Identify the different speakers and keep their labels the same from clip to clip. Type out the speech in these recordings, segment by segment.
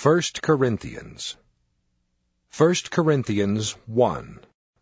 Speaker 1: 1 Corinthians 1.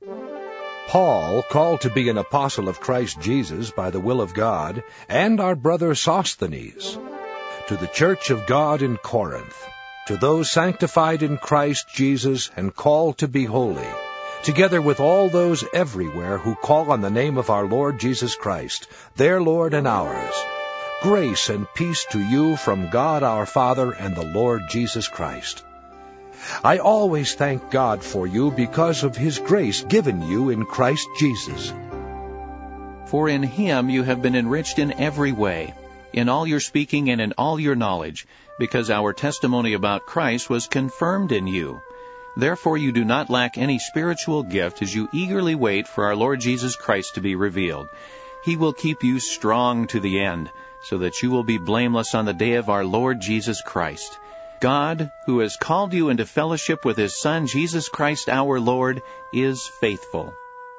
Speaker 1: Paul, called to be an apostle of Christ Jesus by the will of God, and our brother Sosthenes, to the church of God in Corinth, to those sanctified in Christ Jesus and called to be holy, together with all those everywhere who call on the name of our Lord Jesus Christ, their Lord and ours, grace and peace to you from God our Father and the Lord Jesus Christ. I always thank God for you because of His grace given you in Christ Jesus.
Speaker 2: For in Him you have been enriched in every way, in all your speaking and in all your knowledge, because our testimony about Christ was confirmed in you. Therefore you do not lack any spiritual gift as you eagerly wait for our Lord Jesus Christ to be revealed. He will keep you strong to the end, so that you will be blameless on the day of our Lord Jesus Christ. God, who has called you into fellowship with His Son, Jesus Christ our Lord, is faithful.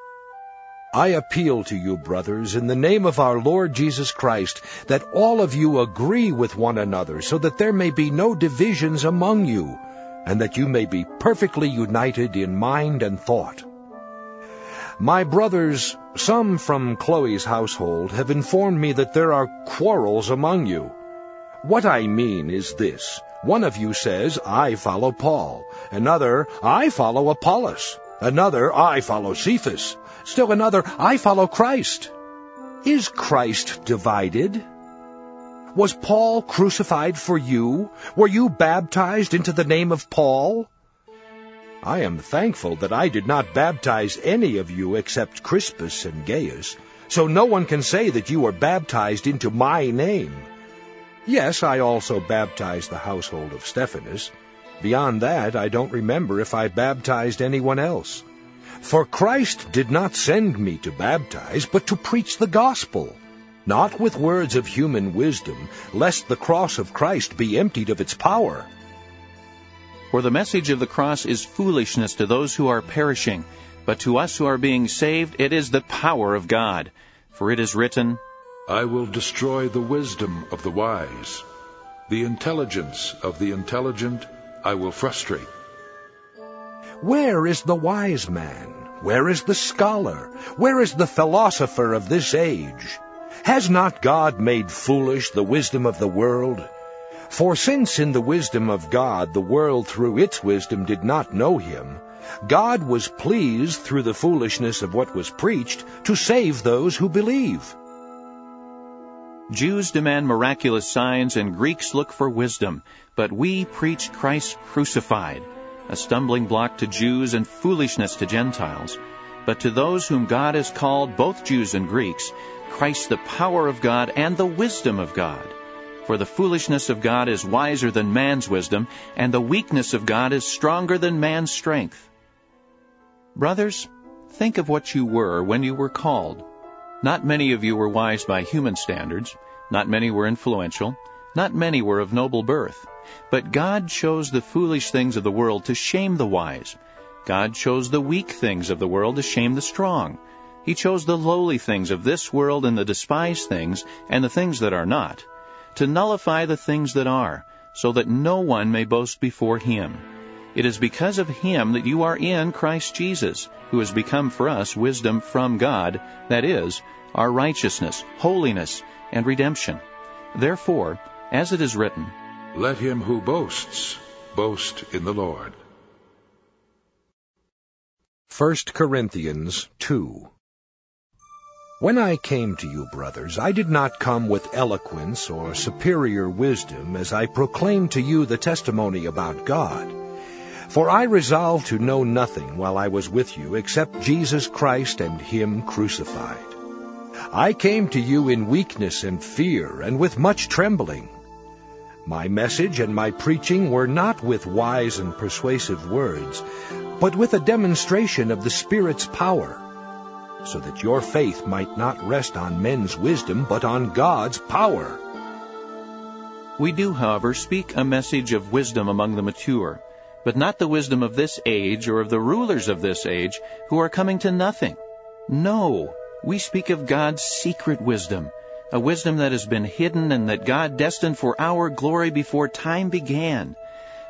Speaker 1: I appeal to you, brothers, in the name of our Lord Jesus Christ, that all of you agree with one another, so that there may be no divisions among you, and that you may be perfectly united in mind and thought. My brothers, some from Chloe's household, have informed me that there are quarrels among you. What I mean is this. One of you says, I follow Paul. Another, I follow Apollos. Another, I follow Cephas. Still another, I follow Christ. Is Christ divided? Was Paul crucified for you? Were you baptized into the name of Paul? I am thankful that I did not baptize any of you except Crispus and Gaius, so no one can say that you were baptized into my name. Yes, I also baptized the household of Stephanas. Beyond that, I don't remember if I baptized anyone else. For Christ did not send me to baptize, but to preach the gospel, not with words of human wisdom, lest the cross of Christ be emptied of its power.
Speaker 2: For the message of the cross is foolishness to those who are perishing, but to us who are being saved it is the power of God. For it is written,
Speaker 3: I will destroy the wisdom of the wise. The intelligence of the intelligent I will frustrate.
Speaker 1: Where is the wise man? Where is the scholar? Where is the philosopher of this age? Has not God made foolish the wisdom of the world? For since in the wisdom of God the world through its wisdom did not know Him, God was pleased through the foolishness of what was preached to save those who believe.
Speaker 2: Jews demand miraculous signs and Greeks look for wisdom, but we preach Christ crucified, a stumbling block to Jews and foolishness to Gentiles. But to those whom God has called, both Jews and Greeks, Christ the power of God and the wisdom of God. For the foolishness of God is wiser than man's wisdom, and the weakness of God is stronger than man's strength. Brothers, think of what you were when you were called. Not many of you were wise by human standards. Not many were influential. Not many were of noble birth. But God chose the foolish things of the world to shame the wise. God chose the weak things of the world to shame the strong. He chose the lowly things of this world and the despised things and the things that are not, to nullify the things that are, so that no one may boast before Him. It is because of Him that you are in Christ Jesus, who has become for us wisdom from God, that is, our righteousness, holiness, and redemption. Therefore, as it is written,
Speaker 3: Let him who boasts, boast in the Lord.
Speaker 1: 1 Corinthians 2. When I came to you, brothers, I did not come with eloquence or superior wisdom as I proclaimed to you the testimony about God. For I resolved to know nothing while I was with you except Jesus Christ and Him crucified. I came to you in weakness and fear and with much trembling. My message and my preaching were not with wise and persuasive words, but with a demonstration of the Spirit's power, so that your faith might not rest on men's wisdom, but on God's power.
Speaker 2: We do, however, speak a message of wisdom among the mature, but not the wisdom of this age or of the rulers of this age, who are coming to nothing. No, we speak of God's secret wisdom, a wisdom that has been hidden and that God destined for our glory before time began.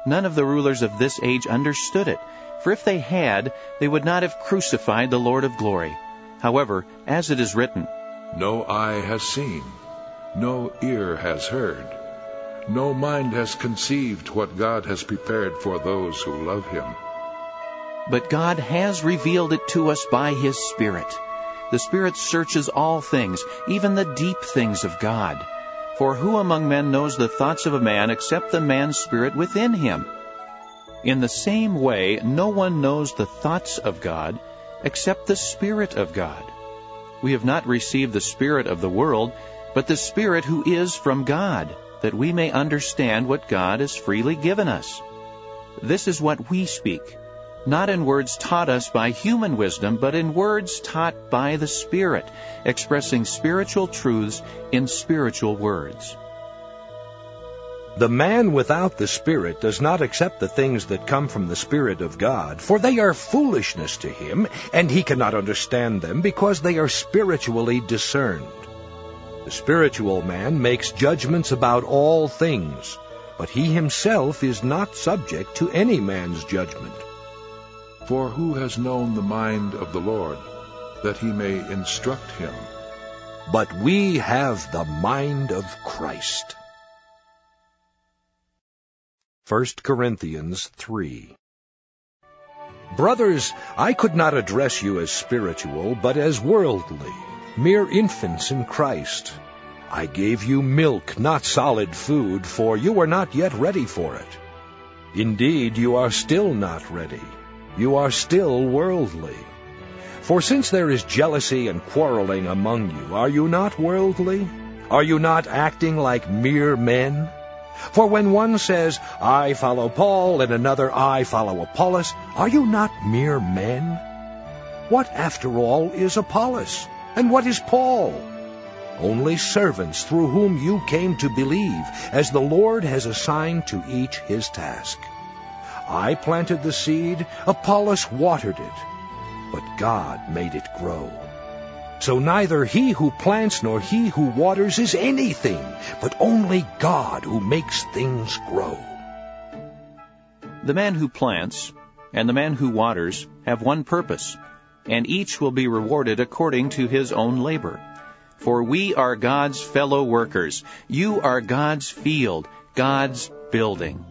Speaker 2: none of the rulers of this age understood it. For if they had, they would not have crucified the Lord of glory. However, as it is written,
Speaker 3: No eye has seen, no ear has heard, no mind has conceived what God has prepared for those who love him.
Speaker 2: But God has revealed it to us by his Spirit. The Spirit searches all things, even the deep things of God. For who among men knows the thoughts of a man except the man's spirit within him? In the same way, no one knows the thoughts of God except the Spirit of God. We have not received the spirit of the world, but the Spirit who is from God, that we may understand what God has freely given us. This is what we speak, not in words taught us by human wisdom, but in words taught by the Spirit, expressing spiritual truths in spiritual words.
Speaker 1: The man without the Spirit does not accept the things that come from the Spirit of God, for they are foolishness to him, and he cannot understand them because they are spiritually discerned. The spiritual man makes judgments about all things, but he himself is not subject to any man's judgment.
Speaker 3: For who has known the mind of the Lord, that he may instruct him?
Speaker 1: But we have the mind of Christ. 1 Corinthians 3. Brothers, I could not address you as spiritual, but as worldly, mere infants in Christ. I gave you milk, not solid food, for you are not yet ready for it. Indeed, you are still not ready. You are still worldly. For since there is jealousy and quarreling among you, are you not worldly? Are you not acting like mere men? For when one says, I follow Paul, and another, I follow Apollos, are you not mere men? What, after all, is Apollos? And what is Paul? Only servants through whom you came to believe, as the Lord has assigned to each his task. I planted the seed, Apollos watered it, but God made it grow. So neither he who plants nor he who waters is anything, but only God who makes things grow.
Speaker 2: The man who plants and the man who waters have one purpose, and each will be rewarded according to his own labor. For we are God's fellow workers. You are God's field, God's building.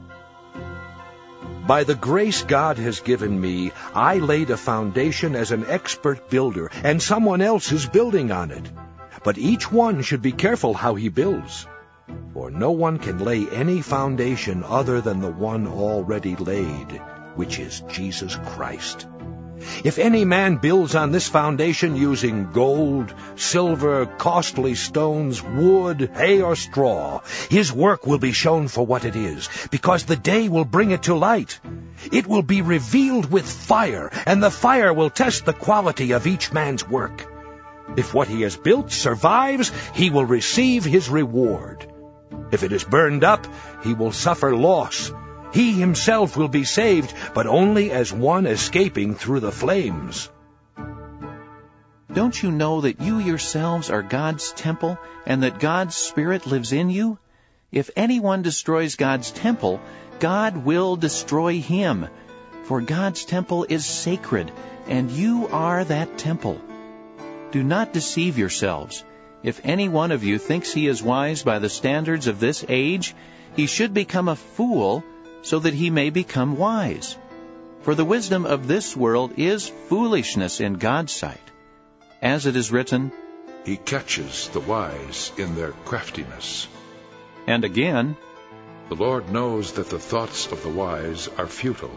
Speaker 1: By the grace God has given me, I laid a foundation as an expert builder, and someone else is building on it. But each one should be careful how he builds. For no one can lay any foundation other than the one already laid, which is Jesus Christ. If any man builds on this foundation using gold, silver, costly stones, wood, hay, or straw, his work will be shown for what it is, because the day will bring it to light. It will be revealed with fire, and the fire will test the quality of each man's work. If what he has built survives, he will receive his reward. If it is burned up, he will suffer loss. He himself will be saved, but only as one escaping through the flames.
Speaker 2: Don't you know that you yourselves are God's temple, and that God's Spirit lives in you? If anyone destroys God's temple, God will destroy him. For God's temple is sacred, and you are that temple. Do not deceive yourselves. If any one of you thinks he is wise by the standards of this age, he should become a fool, so that he may become wise. For the wisdom of this world is foolishness in God's sight. As it is written,
Speaker 3: He catches the wise in their craftiness.
Speaker 2: And again,
Speaker 3: The Lord knows that the thoughts of the wise are futile.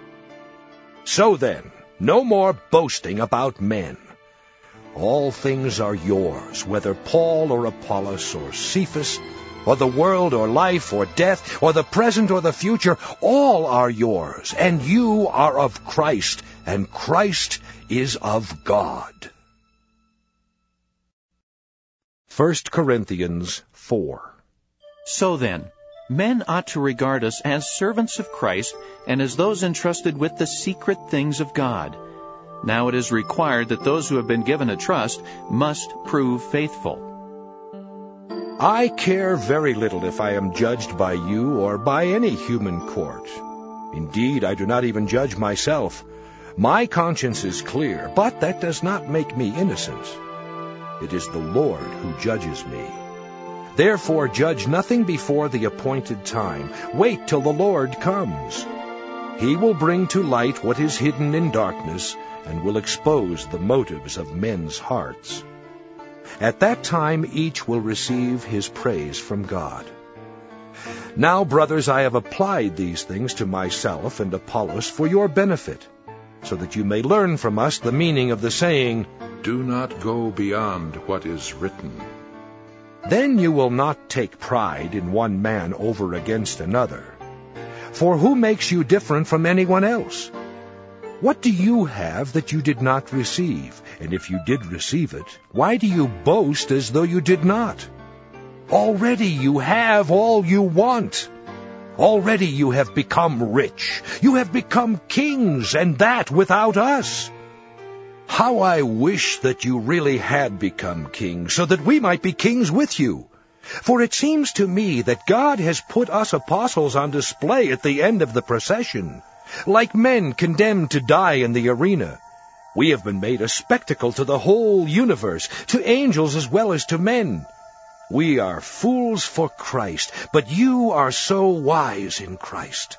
Speaker 1: So then, no more boasting about men. All things are yours, whether Paul or Apollos or Cephas, or the world or life or death, or the present or the future, all are yours, and you are of Christ, and Christ is of God. 1 Corinthians 4.
Speaker 2: So then, men ought to regard us as servants of Christ, and as those entrusted with the secret things of God. Now it is required that those who have been given a trust must prove faithful.
Speaker 1: I care very little if I am judged by you or by any human court. Indeed, I do not even judge myself. My conscience is clear, but that does not make me innocent. It is the Lord who judges me. Therefore judge nothing before the appointed time. Wait till the Lord comes. He will bring to light what is hidden in darkness, and will expose the motives of men's hearts. At that time each will receive his praise from God. Now, brothers, I have applied these things to myself and Apollos for your benefit, so that you may learn from us the meaning of the saying,
Speaker 3: Do not go beyond what is written.
Speaker 1: Then you will not take pride in one man over against another. For who makes you different from anyone else? What do you have that you did not receive? And if you did receive it, why do you boast as though you did not? Already you have all you want. Already you have become rich. You have become kings, and that without us. How I wish that you really had become kings, so that we might be kings with you. For it seems to me that God has put us apostles on display at the end of the procession, like men condemned to die in the arena. We have been made a spectacle to the whole universe, to angels as well as to men. We are fools for Christ, but you are so wise in Christ.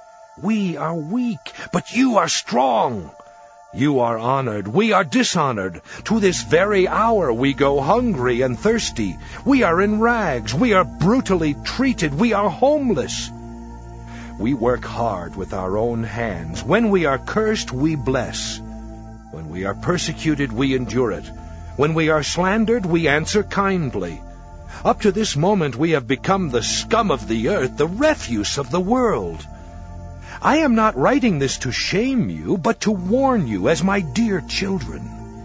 Speaker 1: We are weak, but you are strong. You are honored, we are dishonored. To this very hour we go hungry and thirsty. We are in rags, we are brutally treated, we are homeless. We work hard with our own hands. When we are cursed, we bless. When we are persecuted, we endure it. When we are slandered, we answer kindly. Up to this moment we have become the scum of the earth, the refuse of the world. I am not writing this to shame you, but to warn you as my dear children.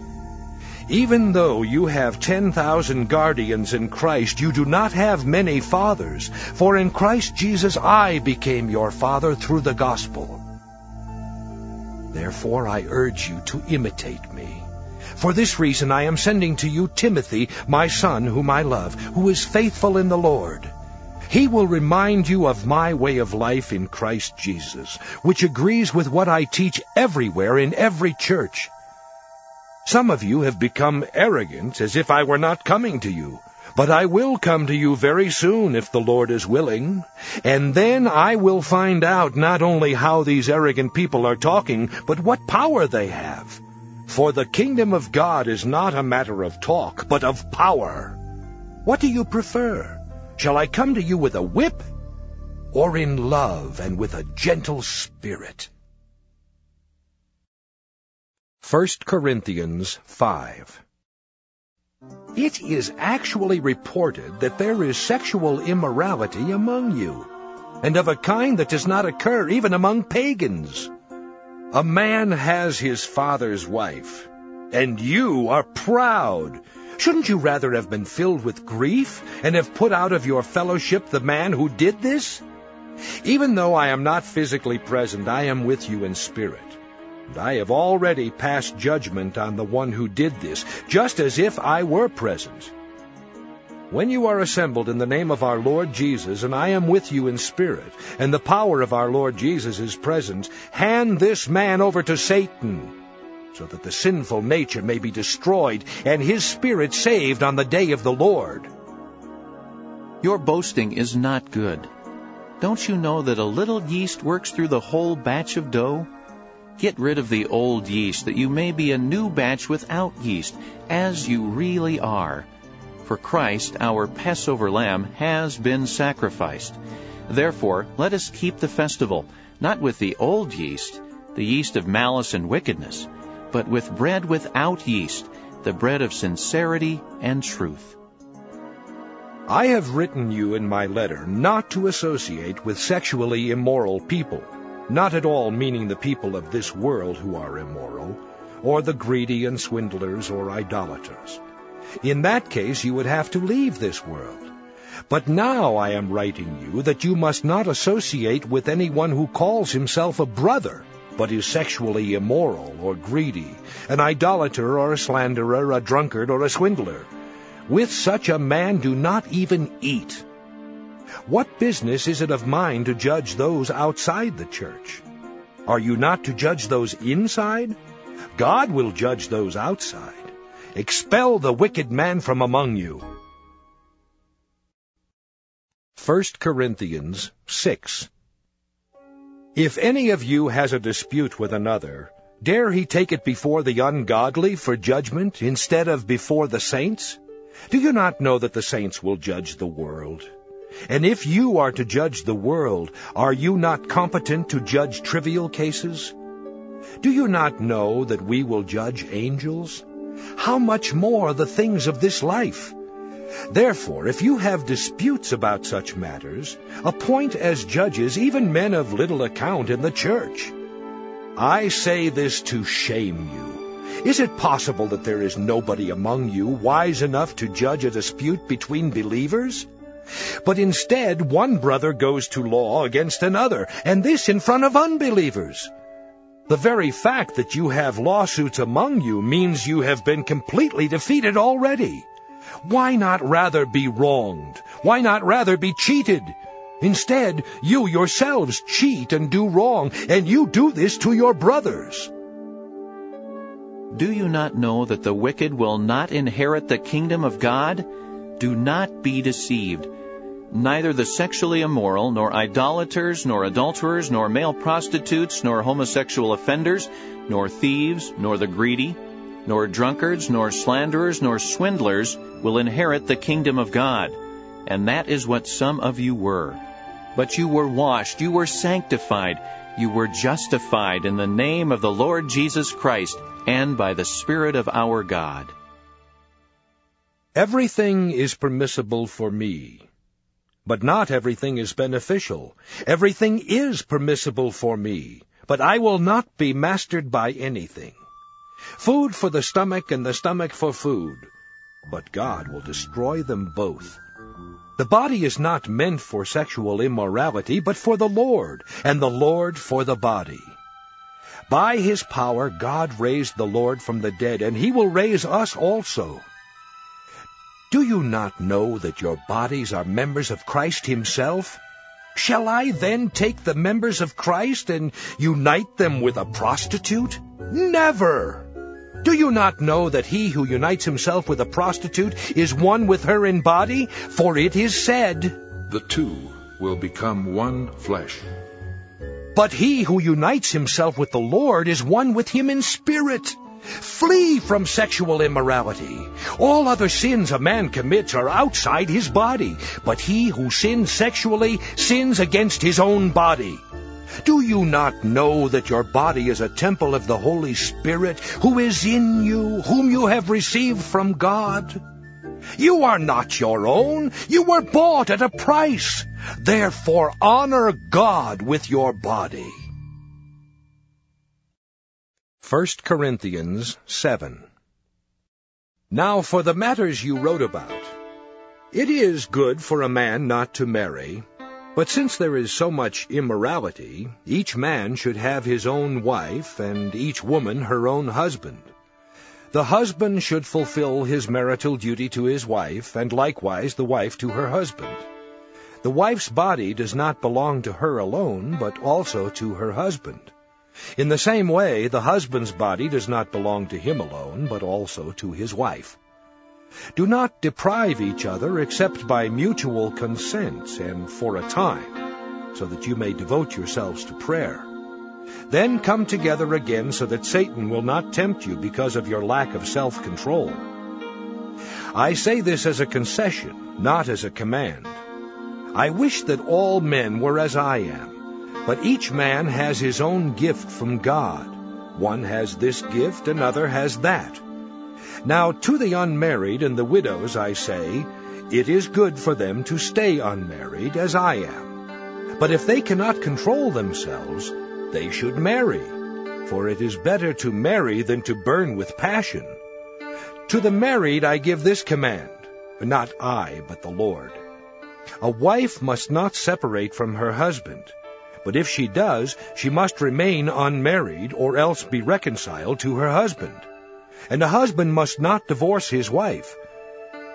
Speaker 1: Even though you have 10,000 guardians in Christ, you do not have many fathers, for in Christ Jesus I became your father through the gospel. Therefore I urge you to imitate me. For this reason I am sending to you Timothy, my son, whom I love, who is faithful in the Lord. He will remind you of my way of life in Christ Jesus, which agrees with what I teach everywhere in every church. Some of you have become arrogant, as if I were not coming to you. But I will come to you very soon, if the Lord is willing. And then I will find out not only how these arrogant people are talking, but what power they have. For the kingdom of God is not a matter of talk, but of power. What do you prefer? Shall I come to you with a whip, or in love and with a gentle spirit? 1 Corinthians 5. It is actually reported that there is sexual immorality among you, and of a kind that does not occur even among pagans. A man has his father's wife, and you are proud. Shouldn't you rather have been filled with grief and have put out of your fellowship the man who did this? Even though I am not physically present, I am with you in spirit. And I have already passed judgment on the one who did this, just as if I were present. When you are assembled in the name of our Lord Jesus, and I am with you in spirit, and the power of our Lord Jesus is present, hand this man over to Satan, so that the sinful nature may be destroyed, and his spirit saved on the day of the Lord.
Speaker 2: Your boasting is not good. Don't you know that a little yeast works through the whole batch of dough? Get rid of the old yeast, that you may be a new batch without yeast, as you really are. For Christ, our Passover lamb, has been sacrificed. Therefore, let us keep the festival, not with the old yeast, the yeast of malice and wickedness, but with bread without yeast, the bread of sincerity and truth.
Speaker 1: I have written you in my letter not to associate with sexually immoral people, not at all meaning the people of this world who are immoral, or the greedy and swindlers or idolaters. In that case you would have to leave this world. But now I am writing you that you must not associate with anyone who calls himself a brother, but is sexually immoral or greedy, an idolater or a slanderer, a drunkard or a swindler. With such a man do not even eat. What business is it of mine to judge those outside the church? Are you not to judge those inside? God will judge those outside. Expel the wicked man from among you. 1 Corinthians 6. If any of you has a dispute with another, dare he take it before the ungodly for judgment instead of before the saints? Do you not know that the saints will judge the world? And if you are to judge the world, are you not competent to judge trivial cases? Do you not know that we will judge angels? How much more the things of this life? Therefore, if you have disputes about such matters, appoint as judges even men of little account in the church. I say this to shame you. Is it possible that there is nobody among you wise enough to judge a dispute between believers? But instead, one brother goes to law against another, and this in front of unbelievers. The very fact that you have lawsuits among you means you have been completely defeated already. Why not rather be wronged? Why not rather be cheated? Instead, you yourselves cheat and do wrong, and you do this to your brothers.
Speaker 2: Do you not know that the wicked will not inherit the kingdom of God? Do not be deceived. Neither the sexually immoral, nor idolaters, nor adulterers, nor male prostitutes, nor homosexual offenders, nor thieves, nor the greedy, nor drunkards, nor slanderers, nor swindlers will inherit the kingdom of God. And that is what some of you were. But you were washed, you were sanctified, you were justified in the name of the Lord Jesus Christ, and by the Spirit of our God.
Speaker 1: Everything is permissible for me, but not everything is beneficial. Everything is permissible for me, but I will not be mastered by anything. Food for the stomach and the stomach for food, but God will destroy them both. The body is not meant for sexual immorality, but for the Lord, and the Lord for the body. By His power God raised the Lord from the dead, and He will raise us also. Do you not know that your bodies are members of Christ Himself? Shall I then take the members of Christ and unite them with a prostitute? Never! Do you not know that he who unites himself with a prostitute is one with her in body? For it is said,
Speaker 3: The two will become one flesh.
Speaker 1: But he who unites himself with the Lord is one with Him in spirit. Flee from sexual immorality. All other sins a man commits are outside his body, but he who sins sexually sins against his own body. Do you not know that your body is a temple of the Holy Spirit, who is in you, whom you have received from God? You are not your own. You were bought at a price. Therefore honor God with your body. 1 Corinthians 7. Now for the matters you wrote about. It is good for a man not to marry, but since there is so much immorality, each man should have his own wife, and each woman her own husband. The husband should fulfill his marital duty to his wife, and likewise the wife to her husband. The wife's body does not belong to her alone, but also to her husband. In the same way, the husband's body does not belong to him alone, but also to his wife. Do not deprive each other except by mutual consent and for a time, so that you may devote yourselves to prayer. Then come together again so that Satan will not tempt you because of your lack of self-control. I say this as a concession, not as a command. I wish that all men were as I am. But each man has his own gift from God. One has this gift, another has that. Now to the unmarried and the widows I say, it is good for them to stay unmarried, as I am. But if they cannot control themselves, they should marry. For it is better to marry than to burn with passion. To the married I give this command, not I, but the Lord. A wife must not separate from her husband. But if she does, she must remain unmarried, or else be reconciled to her husband. And a husband must not divorce his wife.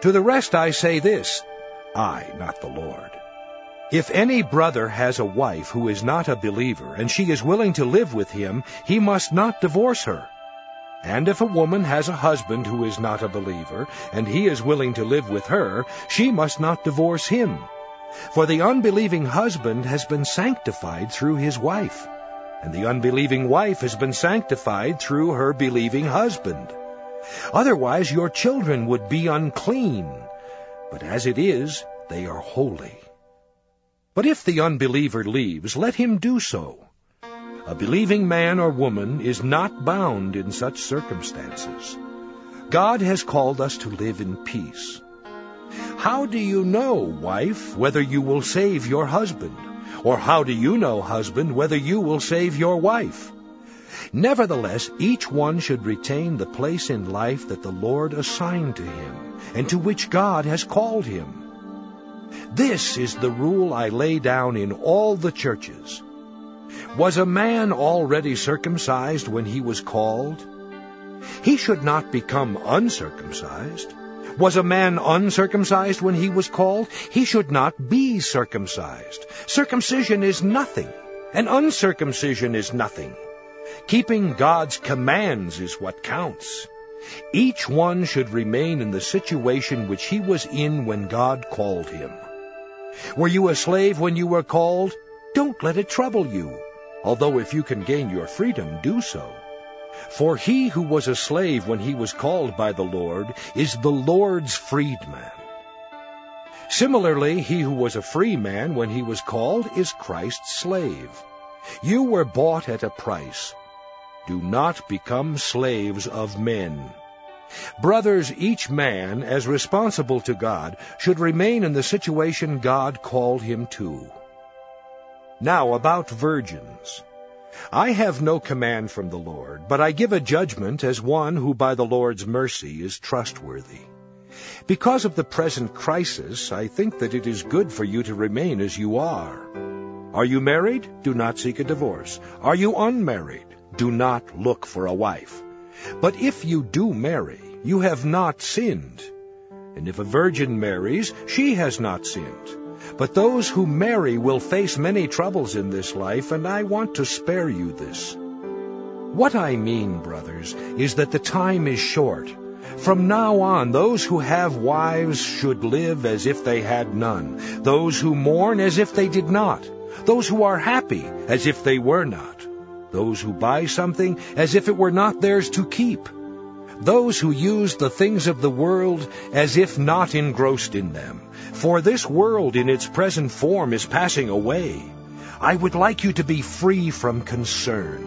Speaker 1: To the rest I say this, I, not the Lord. If any brother has a wife who is not a believer, and she is willing to live with him, he must not divorce her. And if a woman has a husband who is not a believer, and he is willing to live with her, she must not divorce him. For the unbelieving husband has been sanctified through his wife, and the unbelieving wife has been sanctified through her believing husband. Otherwise your children would be unclean, but as it is, they are holy. But if the unbeliever leaves, let him do so. A believing man or woman is not bound in such circumstances. God has called us to live in peace. How do you know, wife, whether you will save your husband? Or how do you know, husband, whether you will save your wife? Nevertheless, each one should retain the place in life that the Lord assigned to him, and to which God has called him. This is the rule I lay down in all the churches. Was a man already circumcised when he was called? He should not become uncircumcised. Was a man uncircumcised when he was called? He should not be circumcised. Circumcision is nothing, and uncircumcision is nothing. Keeping God's commands is what counts. Each one should remain in the situation which he was in when God called him. Were you a slave when you were called? Don't let it trouble you, although if you can gain your freedom, do so. For he who was a slave when he was called by the Lord is the Lord's freedman. Similarly, he who was a free man when he was called is Christ's slave. You were bought at a price. Do not become slaves of men. Brothers, each man, as responsible to God, should remain in the situation God called him to. Now about virgins. I have no command from the Lord, but I give a judgment as one who by the Lord's mercy is trustworthy. Because of the present crisis, I think that it is good for you to remain as you are. Are you married? Do not seek a divorce. Are you unmarried? Do not look for a wife. But if you do marry, you have not sinned. And if a virgin marries, she has not sinned. But those who marry will face many troubles in this life, and I want to spare you this. What I mean, brothers, is that the time is short. From now on, those who have wives should live as if they had none, those who mourn as if they did not, those who are happy as if they were not, those who buy something as if it were not theirs to keep, those who use the things of the world as if not engrossed in them. For this world in its present form is passing away. I would like you to be free from concern.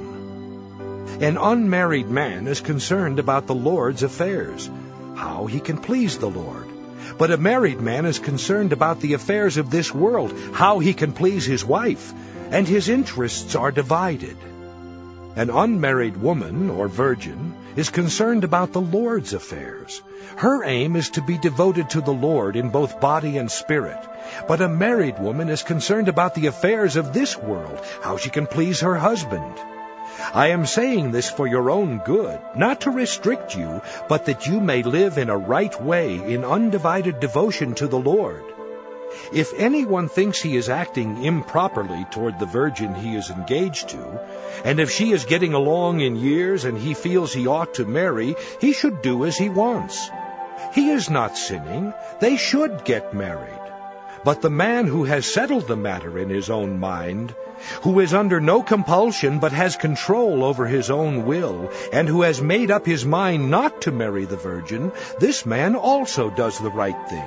Speaker 1: An unmarried man is concerned about the Lord's affairs, how he can please the Lord. But a married man is concerned about the affairs of this world, how he can please his wife, and his interests are divided. An unmarried woman, or virgin, is concerned about the Lord's affairs. Her aim is to be devoted to the Lord in both body and spirit. But a married woman is concerned about the affairs of this world, how she can please her husband. I am saying this for your own good, not to restrict you, but that you may live in a right way in undivided devotion to the Lord. If anyone thinks he is acting improperly toward the virgin he is engaged to, and if she is getting along in years and he feels he ought to marry, he should do as he wants. He is not sinning. They should get married. But the man who has settled the matter in his own mind, who is under no compulsion but has control over his own will, and who has made up his mind not to marry the virgin, this man also does the right thing.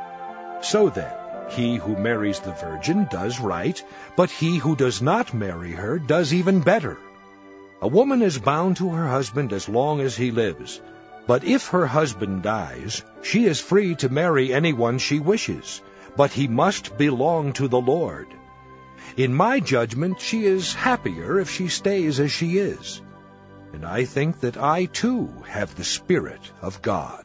Speaker 1: So then, he who marries the virgin does right, but he who does not marry her does even better. A woman is bound to her husband as long as he lives, but if her husband dies, she is free to marry anyone she wishes, but he must belong to the Lord. In my judgment, she is happier if she stays as she is, and I think that I too have the Spirit of God.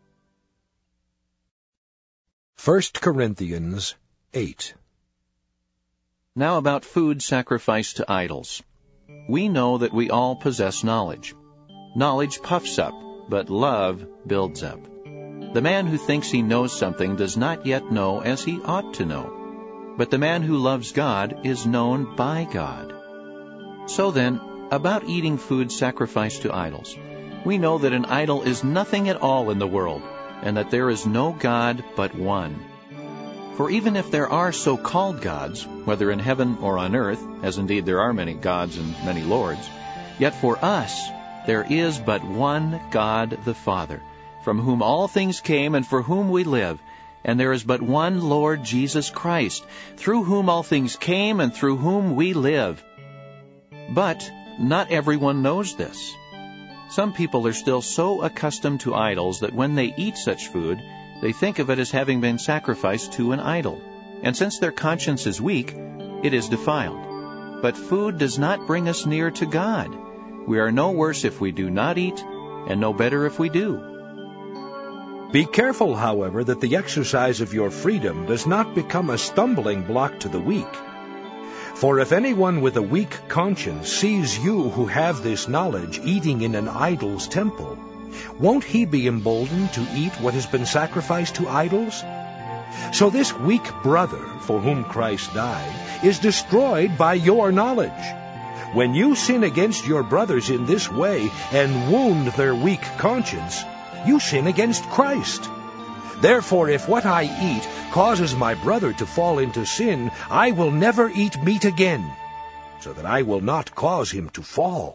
Speaker 1: 1 Corinthians 8.
Speaker 2: Now about food sacrificed to idols. We know that we all possess knowledge. Knowledge puffs up, but love builds up. The man who thinks he knows something does not yet know as he ought to know. But the man who loves God is known by God. So then, about eating food sacrificed to idols, we know that an idol is nothing at all in the world, and that there is no God but one. For even if there are so-called gods, whether in heaven or on earth, as indeed there are many gods and many lords, yet for us there is but one God the Father, from whom all things came and for whom we live, and there is but one Lord Jesus Christ, through whom all things came and through whom we live. But not everyone knows this. Some people are still so accustomed to idols that when they eat such food, they think of it as having been sacrificed to an idol. And since their conscience is weak, it is defiled. But food does not bring us near to God. We are no worse if we do not eat, and no better if we do.
Speaker 1: Be careful, however, that the exercise of your freedom does not become a stumbling block to the weak. For if anyone with a weak conscience sees you who have this knowledge eating in an idol's temple, won't he be emboldened to eat what has been sacrificed to idols? So this weak brother, for whom Christ died, is destroyed by your knowledge. When you sin against your brothers in this way and wound their weak conscience, you sin against Christ. Therefore, if what I eat causes my brother to fall into sin, I will never eat meat again, so that I will not cause him to fall.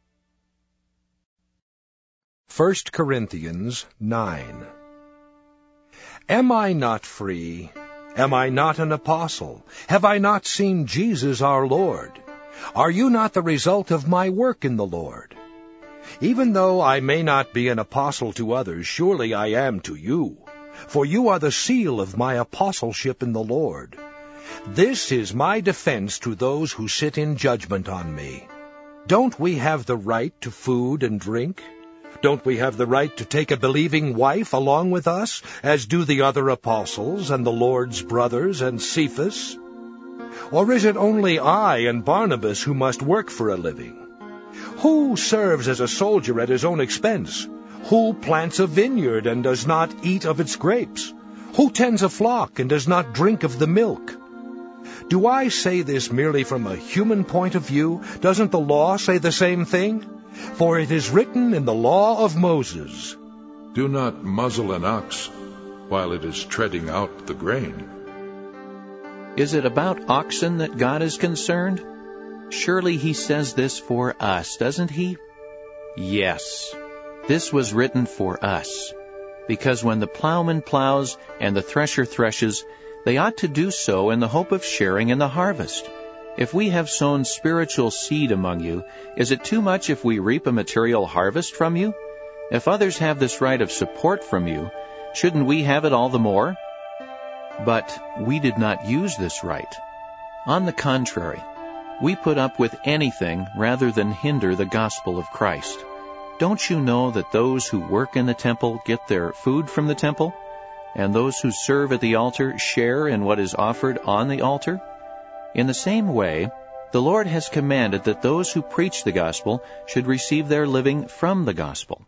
Speaker 1: 1 Corinthians 9. Am I not free? Am I not an apostle? Have I not seen Jesus our Lord? Are you not the result of my work in the Lord? Even though I may not be an apostle to others, surely I am to you, for you are the seal of my apostleship in the Lord. This is my defense to those who sit in judgment on me. Don't we have the right to food and drink? Don't we have the right to take a believing wife along with us, as do the other apostles and the Lord's brothers and Cephas? Or is it only I and Barnabas who must work for a living? Who serves as a soldier at his own expense? Who plants a vineyard and does not eat of its grapes? Who tends a flock and does not drink of the milk? Do I say this merely from a human point of view? Doesn't the law say the same thing? For it is written in the law of Moses,
Speaker 3: "Do not muzzle an ox while it is treading out the grain."
Speaker 2: Is it about oxen that God is concerned? Surely he says this for us, doesn't he? Yes, this was written for us, because when the plowman plows and the thresher threshes, they ought to do so in the hope of sharing in the harvest. If we have sown spiritual seed among you, is it too much if we reap a material harvest from you? If others have this right of support from you, shouldn't we have it all the more? But we did not use this right. On the contrary, we put up with anything rather than hinder the gospel of Christ. Don't you know that those who work in the temple get their food from the temple, and those who serve at the altar share in what is offered on the altar? In the same way, the Lord has commanded that those who preach the gospel should receive their living from the gospel.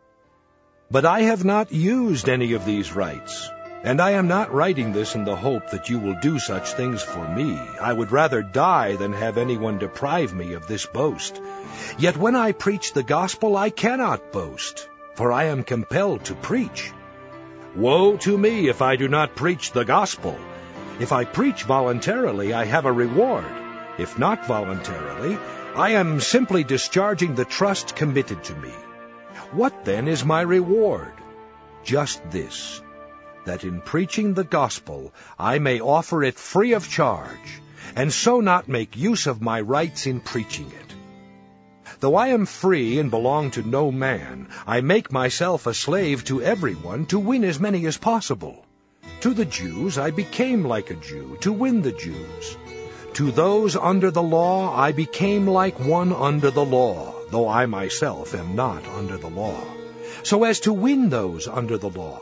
Speaker 1: But I have not used any of these rights, and I am not writing this in the hope that you will do such things for me. I would rather die than have anyone deprive me of this boast. Yet when I preach the gospel, I cannot boast, for I am compelled to preach. Woe to me if I do not preach the gospel! If I preach voluntarily, I have a reward. If not voluntarily, I am simply discharging the trust committed to me. What then is my reward? Just this, that in preaching the gospel I may offer it free of charge, and so not make use of my rights in preaching it. Though I am free and belong to no man, I make myself a slave to everyone to win as many as possible. To the Jews I became like a Jew, to win the Jews. To those under the law I became like one under the law, though I myself am not under the law, so as to win those under the law.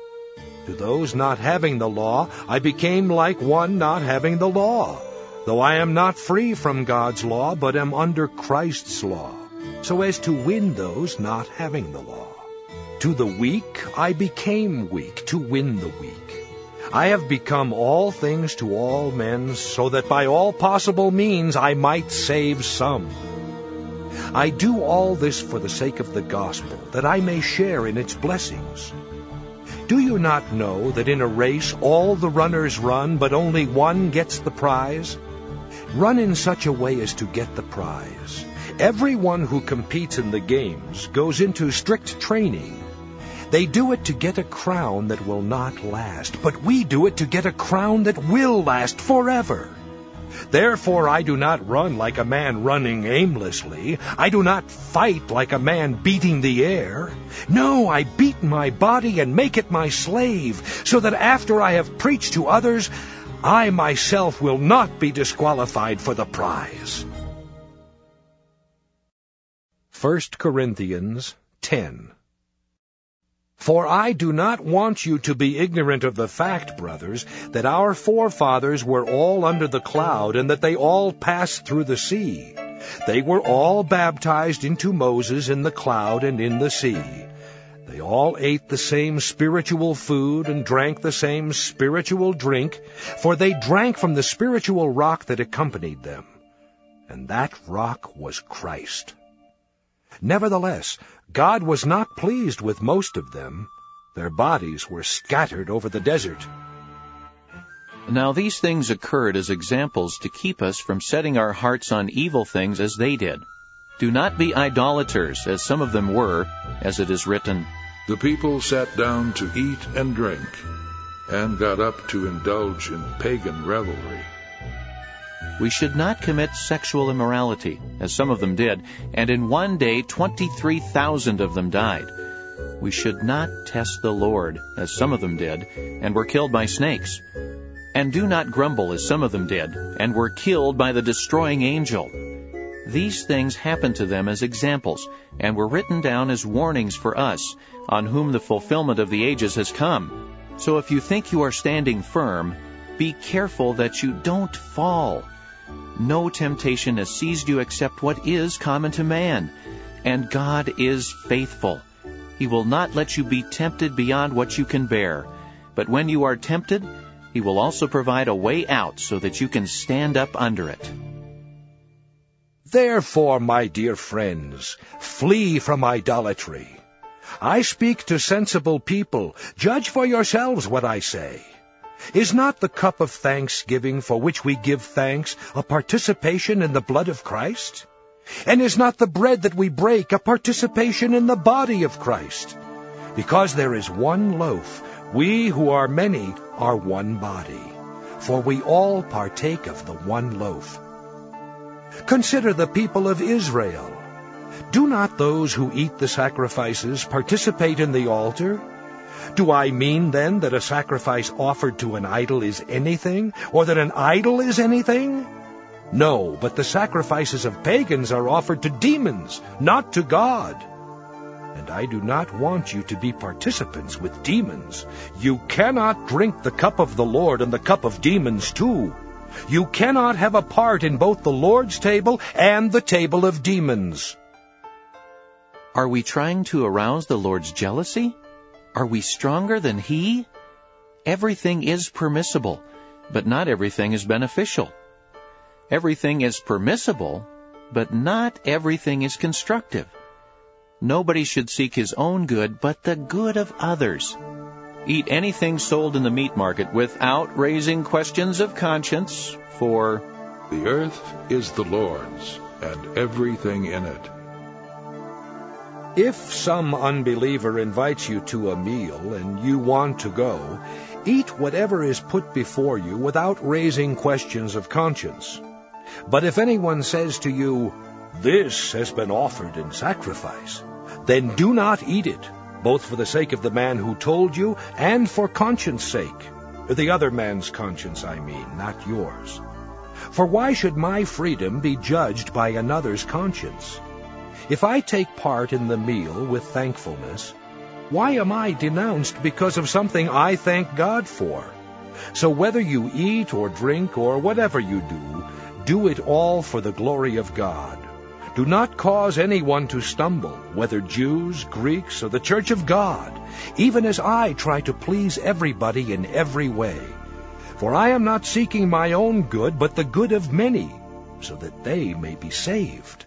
Speaker 1: To those not having the law I became like one not having the law, though I am not free from God's law, but am under Christ's law, so as to win those not having the law. To the weak I became weak, to win the weak. I have become all things to all men, so that by all possible means I might save some. I do all this for the sake of the gospel, that I may share in its blessings. Do you not know that in a race all the runners run, but only one gets the prize? Run in such a way as to get the prize. Everyone who competes in the games goes into strict training. They do it to get a crown that will not last, but we do it to get a crown that will last forever. Therefore I do not run like a man running aimlessly. I do not fight like a man beating the air. No, I beat my body and make it my slave, so that after I have preached to others, I myself will not be disqualified for the prize. 1 Corinthians 10. For I do not want you to be ignorant of the fact, brothers, that our forefathers were all under the cloud, and that they all passed through the sea. They were all baptized into Moses in the cloud and in the sea. They all ate the same spiritual food and drank the same spiritual drink, for they drank from the spiritual rock that accompanied them. And that rock was Christ. Nevertheless, God was not pleased with most of them. Their bodies were scattered over the desert.
Speaker 2: Now these things occurred as examples to keep us from setting our hearts on evil things as they did. Do not be idolaters, as some of them were, as it is written,
Speaker 3: The people sat down to eat and drink, and got up to indulge in pagan revelry.
Speaker 2: We should not commit sexual immorality, as some of them did, and in one day 23,000 of them died. We should not test the Lord, as some of them did, and were killed by snakes. And do not grumble, as some of them did, and were killed by the destroying angel. These things happened to them as examples, and were written down as warnings for us, on whom the fulfillment of the ages has come. So if you think you are standing firm, be careful that you don't fall. No temptation has seized you except what is common to man, and God is faithful. He will not let you be tempted beyond what you can bear, but when you are tempted, He will also provide a way out so that you can stand up under it.
Speaker 1: Therefore, my dear friends, flee from idolatry. I speak to sensible people. Judge for yourselves what I say. Is not the cup of thanksgiving for which we give thanks a participation in the blood of Christ? And is not the bread that we break a participation in the body of Christ? Because there is one loaf, we who are many are one body, for we all partake of the one loaf. Consider the people of Israel. Do not those who eat the sacrifices participate in the altar? Do I mean, then, that a sacrifice offered to an idol is anything, or that an idol is anything? No, but the sacrifices of pagans are offered to demons, not to God. And I do not want you to be participants with demons. You cannot drink the cup of the Lord and the cup of demons too. You cannot have a part in both the Lord's table and the table of demons.
Speaker 2: Are we trying to arouse the Lord's jealousy? Are we stronger than He? Everything is permissible, but not everything is beneficial. Everything is permissible, but not everything is constructive. Nobody should seek his own good, but the good of others. Eat anything sold in the meat market without raising questions of conscience, for
Speaker 3: The earth is the Lord's, and everything in it.
Speaker 1: If some unbeliever invites you to a meal and you want to go, eat whatever is put before you without raising questions of conscience. But if anyone says to you, "This has been offered in sacrifice," then do not eat it, both for the sake of the man who told you and for conscience sake. The other man's conscience, I mean, not yours. For why should my freedom be judged by another's conscience? If I take part in the meal with thankfulness, why am I denounced because of something I thank God for? So whether you eat or drink or whatever you do it all for the glory of God. Do not cause anyone to stumble, whether Jews, Greeks, or the church of God, even as I try to please everybody in every way. For I am not seeking my own good, but the good of many, so that they may be saved.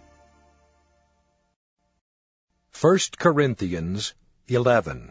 Speaker 1: 1 Corinthians 11.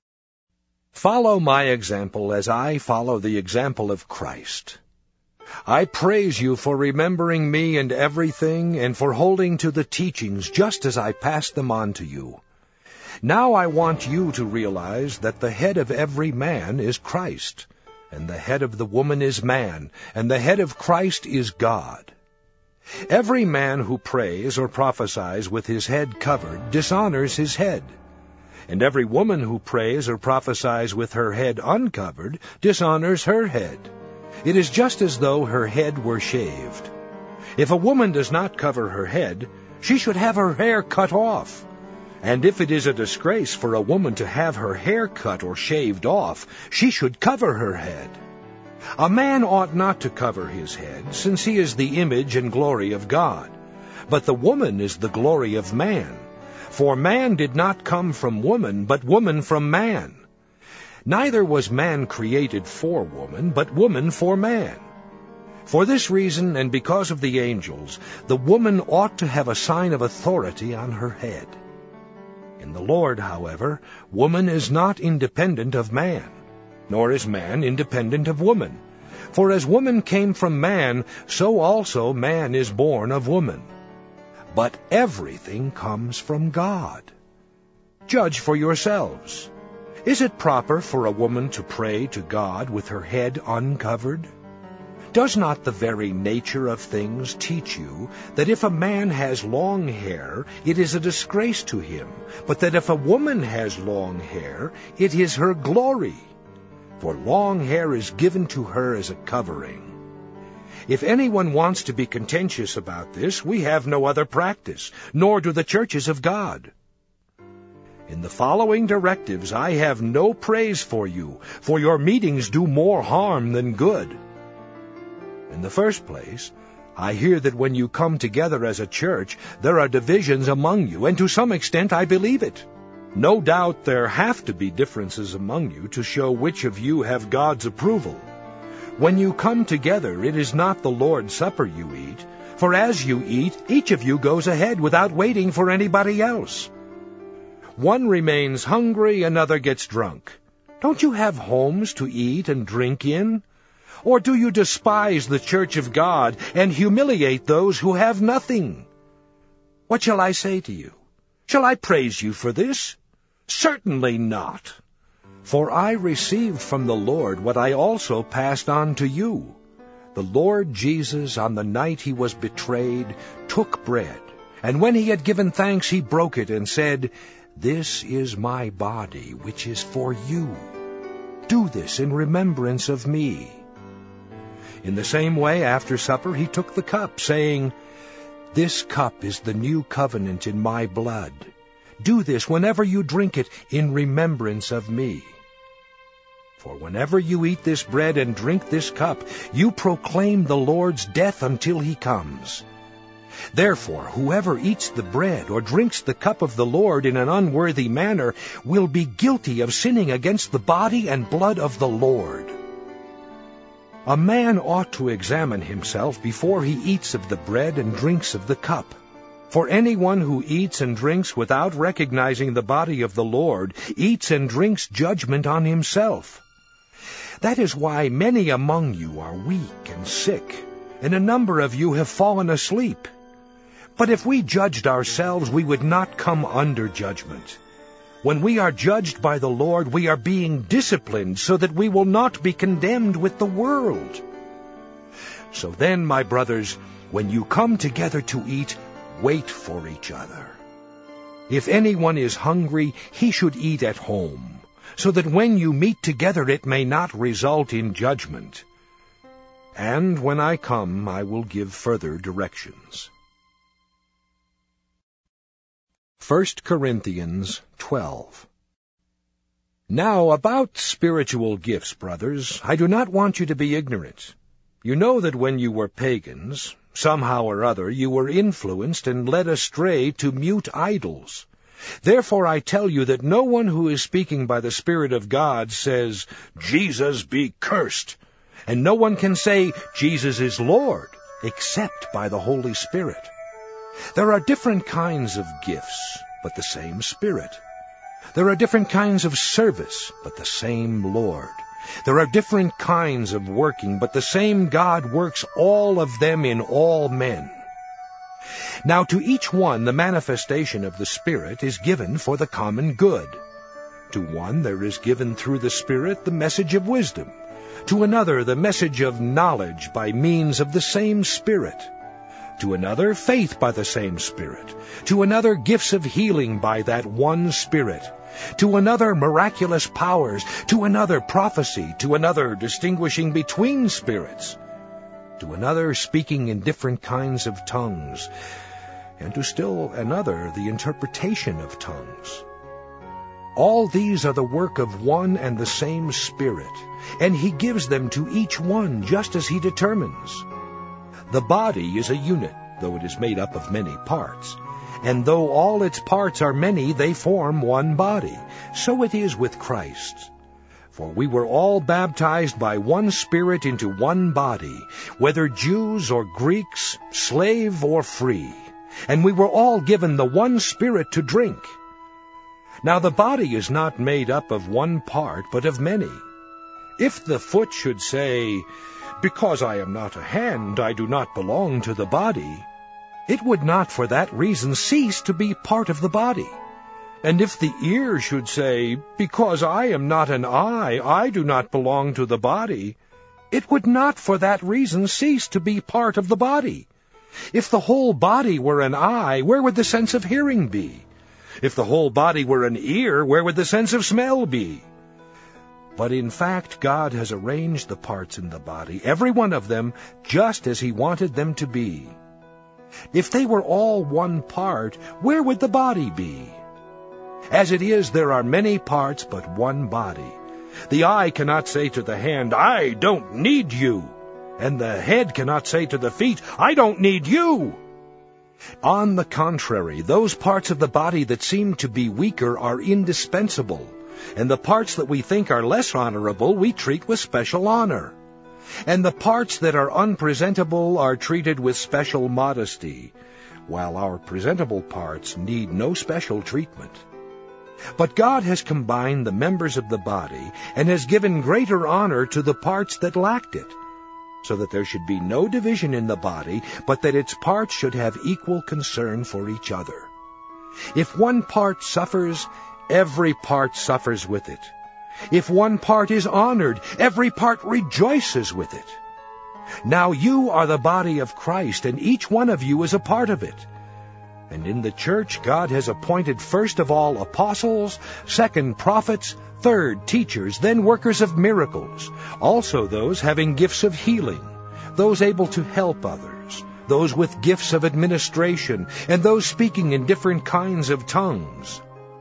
Speaker 1: Follow my example as I follow the example of Christ. I praise you for remembering me in everything and for holding to the teachings just as I passed them on to you. Now I want you to realize that the head of every man is Christ, and the head of the woman is man, and the head of Christ is God. Every man who prays or prophesies with his head covered dishonors his head, and every woman who prays or prophesies with her head uncovered dishonors her head. It is just as though her head were shaved. If a woman does not cover her head, she should have her hair cut off. And if it is a disgrace for a woman to have her hair cut or shaved off, she should cover her head. A man ought not to cover his head, since he is the image and glory of God. But the woman is the glory of man. For man did not come from woman, but woman from man. Neither was man created for woman, but woman for man. For this reason, and because of the angels, the woman ought to have a sign of authority on her head. In the Lord, however, woman is not independent of man, nor is man independent of woman. For as woman came from man, so also man is born of woman. But everything comes from God. Judge for yourselves. Is it proper for a woman to pray to God with her head uncovered? Does not the very nature of things teach you that if a man has long hair, it is a disgrace to him, but that if a woman has long hair, it is her glory? For long hair is given to her as a covering. If anyone wants to be contentious about this, we have no other practice, nor do the churches of God. In the following directives I have no praise for you, for your meetings do more harm than good. In the first place, I hear that when you come together as a church, there are divisions among you, and to some extent I believe it. No doubt there have to be differences among you to show which of you have God's approval. When you come together, it is not the Lord's Supper you eat, for as you eat, each of you goes ahead without waiting for anybody else. One remains hungry, another gets drunk. Don't you have homes to eat and drink in? Or do you despise the church of God and humiliate those who have nothing? What shall I say to you? Shall I praise you for this? Certainly not. For I received from the Lord what I also passed on to you. The Lord Jesus, on the night he was betrayed, took bread, and when he had given thanks, he broke it and said, "This is my body, which is for you. Do this in remembrance of me." In the same way, after supper, he took the cup, saying, "This cup is the new covenant in my blood. Do this whenever you drink it in remembrance of me. For whenever you eat this bread and drink this cup, you proclaim the Lord's death until he comes. Therefore, whoever eats the bread or drinks the cup of the Lord in an unworthy manner will be guilty of sinning against the body and blood of the Lord. A man ought to examine himself before he eats of the bread and drinks of the cup. For anyone who eats and drinks without recognizing the body of the Lord eats and drinks judgment on himself. That is why many among you are weak and sick, and a number of you have fallen asleep. But if we judged ourselves, we would not come under judgment. When we are judged by the Lord, we are being disciplined so that we will not be condemned with the world. So then, my brothers, when you come together to eat, wait for each other. If anyone is hungry, he should eat at home, so that when you meet together it may not result in judgment. And when I come, I will give further directions. 1 Corinthians 12. Now about spiritual gifts, brothers, I do not want you to be ignorant. You know that when you were pagans, somehow or other you were influenced and led astray to mute idols. Therefore I tell you that no one who is speaking by the Spirit of God says, Jesus be cursed, and no one can say, Jesus is Lord, except by the Holy Spirit. There are different kinds of gifts, but the same Spirit. There are different kinds of service, but the same Lord. There are different kinds of working, but the same God works all of them in all men. Now to each one the manifestation of the Spirit is given for the common good. To one there is given through the Spirit the message of wisdom, to another the message of knowledge by means of the same Spirit, to another faith by the same Spirit, to another gifts of healing by that one Spirit, to another miraculous powers, to another prophecy, to another distinguishing between spirits, to another speaking in different kinds of tongues, and to still another the interpretation of tongues. All these are the work of one and the same Spirit, and He gives them to each one just as He determines. The body is a unit, though it is made up of many parts. And though all its parts are many, they form one body. So it is with Christ. For we were all baptized by one Spirit into one body, whether Jews or Greeks, slave or free. And we were all given the one Spirit to drink. Now the body is not made up of one part, but of many. If the foot should say, because I am not a hand, I do not belong to the body, it would not for that reason cease to be part of the body. And if the ear should say, because I am not an eye, I do not belong to the body, it would not for that reason cease to be part of the body. If the whole body were an eye, where would the sense of hearing be? If the whole body were an ear, where would the sense of smell be? But in fact, God has arranged the parts in the body, every one of them, just as He wanted them to be. If they were all one part, where would the body be? As it is, there are many parts, but one body. The eye cannot say to the hand, I don't need you. And the head cannot say to the feet, I don't need you. On the contrary, those parts of the body that seem to be weaker are indispensable, and the parts that we think are less honorable we treat with special honor. And the parts that are unpresentable are treated with special modesty, while our presentable parts need no special treatment. But God has combined the members of the body and has given greater honor to the parts that lacked it, so that there should be no division in the body, but that its parts should have equal concern for each other. If one part suffers, every part suffers with it. If one part is honored, every part rejoices with it. Now you are the body of Christ, and each one of you is a part of it. And in the church God has appointed first of all apostles, second prophets, third teachers, then workers of miracles, also those having gifts of healing, those able to help others, those with gifts of administration, and those speaking in different kinds of tongues.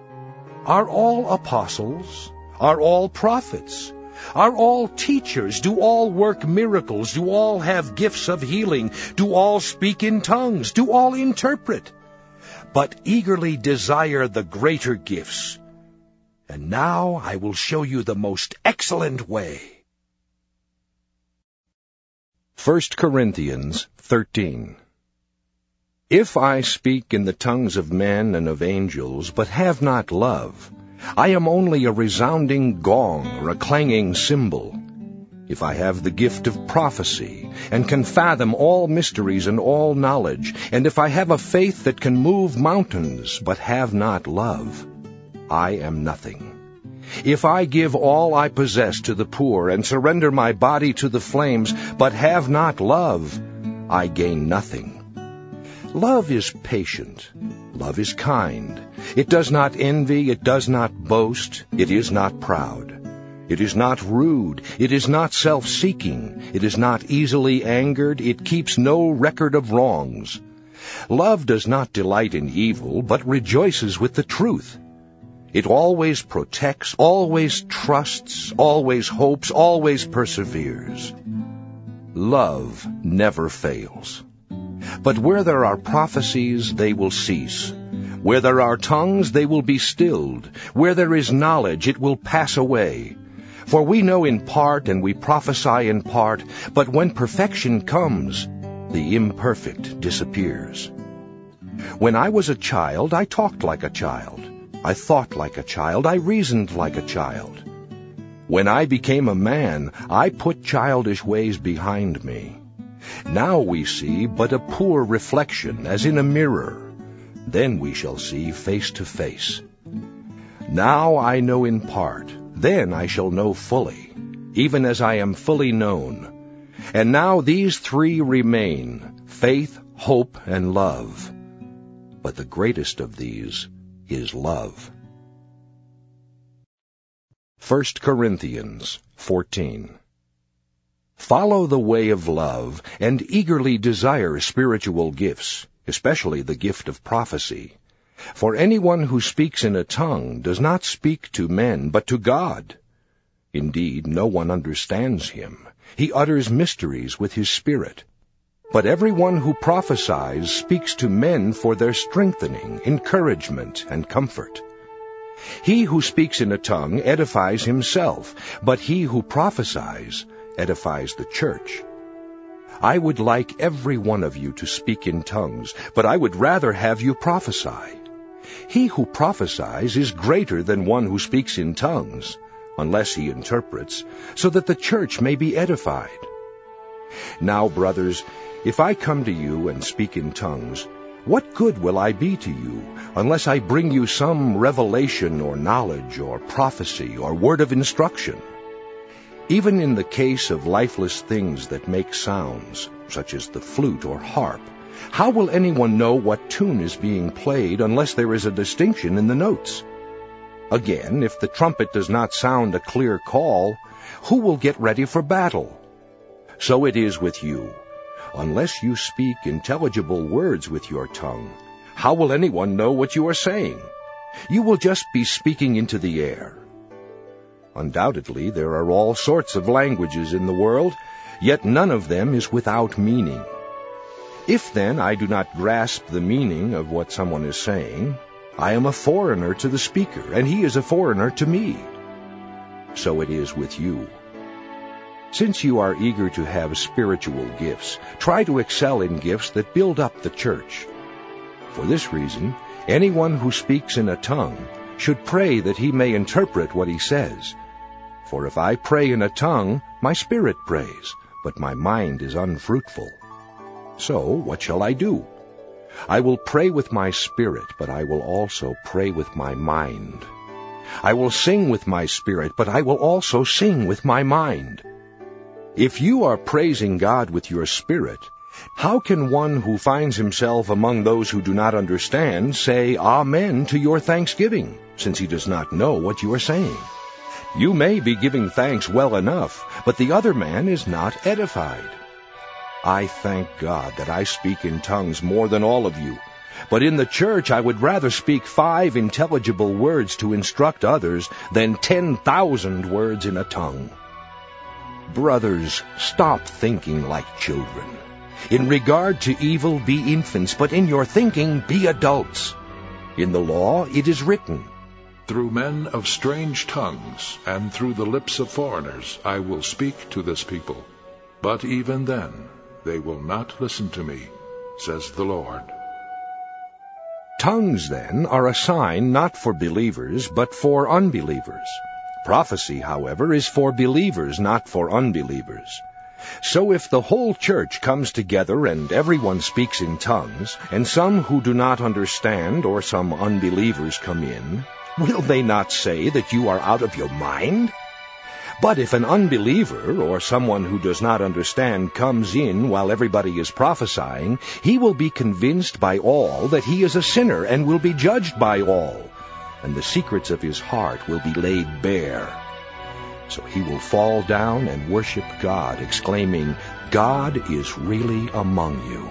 Speaker 1: Are all apostles? Are all prophets? Are all teachers? Do all work miracles? Do all have gifts of healing? Do all speak in tongues? Do all interpret? But eagerly desire the greater gifts. And now I will show you the most excellent way. 1 Corinthians 13. If I speak in the tongues of men and of angels, but have not love, I am only a resounding gong or a clanging cymbal. If I have the gift of prophecy, and can fathom all mysteries and all knowledge, and if I have a faith that can move mountains, but have not love, I am nothing. If I give all I possess to the poor, and surrender my body to the flames, but have not love, I gain nothing. Love is patient. Love is kind. It does not envy. It does not boast. It is not proud. It is not rude. It is not self-seeking. It is not easily angered. It keeps no record of wrongs. Love does not delight in evil, but rejoices with the truth. It always protects, always trusts, always hopes, always perseveres. love never fails. But where there are prophecies, they will cease. Where there are tongues, they will be stilled. Where there is knowledge, it will pass away. For we know in part and we prophesy in part, but when perfection comes, the imperfect disappears. When I was a child, I talked like a child. I thought like a child. I reasoned like a child. When I became a man, I put childish ways behind me. Now we see but a poor reflection, as in a mirror. Then we shall see face to face. Now I know in part, then I shall know fully, even as I am fully known. And now these three remain, faith, hope, and love. But the greatest of these is love. 1 Corinthians 14. Follow the way of love, and eagerly desire spiritual gifts, especially the gift of prophecy. For anyone who speaks in a tongue does not speak to men, but to God. Indeed, no one understands him. He utters mysteries with his spirit. But everyone who prophesies speaks to men for their strengthening, encouragement, and comfort. He who speaks in a tongue edifies himself, but he who prophesies edifies the church. I would like every one of you to speak in tongues, but I would rather have you prophesy. He who prophesies is greater than one who speaks in tongues, unless he interprets, so that the church may be edified. Now, brothers, if I come to you and speak in tongues, what good will I be to you, unless I bring you some revelation or knowledge or prophecy or word of instruction? Even in the case of lifeless things that make sounds, such as the flute or harp, how will anyone know what tune is being played unless there is a distinction in the notes? Again, if the trumpet does not sound a clear call, who will get ready for battle? So it is with you. Unless you speak intelligible words with your tongue, how will anyone know what you are saying? You will just be speaking into the air. Undoubtedly, there are all sorts of languages in the world, yet none of them is without meaning. If then I do not grasp the meaning of what someone is saying, I am a foreigner to the speaker, and he is a foreigner to me. So it is with you. Since you are eager to have spiritual gifts, try to excel in gifts that build up the church. For this reason, anyone who speaks in a tongue should pray that he may interpret what he says. For if I pray in a tongue, my spirit prays, but my mind is unfruitful. So what shall I do? I will pray with my spirit, but I will also pray with my mind. I will sing with my spirit, but I will also sing with my mind. If you are praising God with your spirit, how can one who finds himself among those who do not understand say Amen to your thanksgiving, since he does not know what you are saying? You may be giving thanks well enough, but the other man is not edified. I thank God that I speak in tongues more than all of you, but in the church I would rather speak 5 intelligible words to instruct others than 10,000 words in a tongue. Brothers, stop thinking like children. In regard to evil, be infants, but in your thinking, be adults. In the law, it is written,
Speaker 3: Through men of strange tongues, and through the lips of foreigners, I will speak to this people. But even then, they will not listen to me, says the Lord.
Speaker 1: Tongues, then, are a sign not for believers, but for unbelievers. Prophecy, however, is for believers, not for unbelievers. So if the whole church comes together and everyone speaks in tongues, and some who do not understand or some unbelievers come in, will they not say that you are out of your mind? But if an unbeliever or someone who does not understand comes in while everybody is prophesying, he will be convinced by all that he is a sinner and will be judged by all, and the secrets of his heart will be laid bare. So he will fall down and worship God, exclaiming, God is really among you.